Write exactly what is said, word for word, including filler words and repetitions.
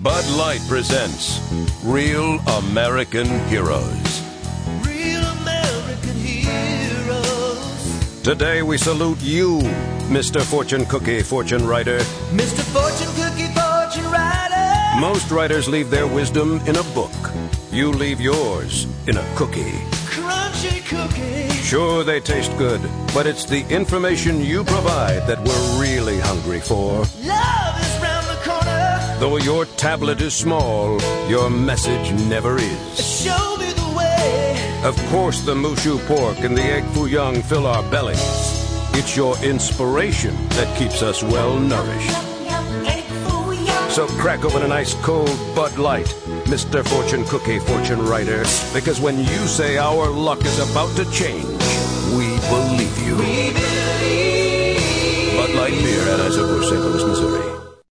Bud Light presents Real American Heroes. Real American heroes. Today we salute you, Mister Fortune Cookie Fortune Writer. Mister Fortune Cookie Fortune Writer. Most writers leave their wisdom in a book. You leave yours in a cookie. Crunchy cookie. Sure, they taste good, but it's the information you provide that we're really hungry for. Love is round the corner. Though your tablet is small, your message never is. Show me the way. Of course, the Mushu pork and the egg foo young fill our bellies. It's your inspiration that keeps us well nourished. So crack open an ice cold Bud Light, Mister Fortune Cookie Fortune Writer, because when you say our luck is about to change, we believe you. We believe. Bud Light Beer, Anheuser-Busch, Saint Louis, Missouri.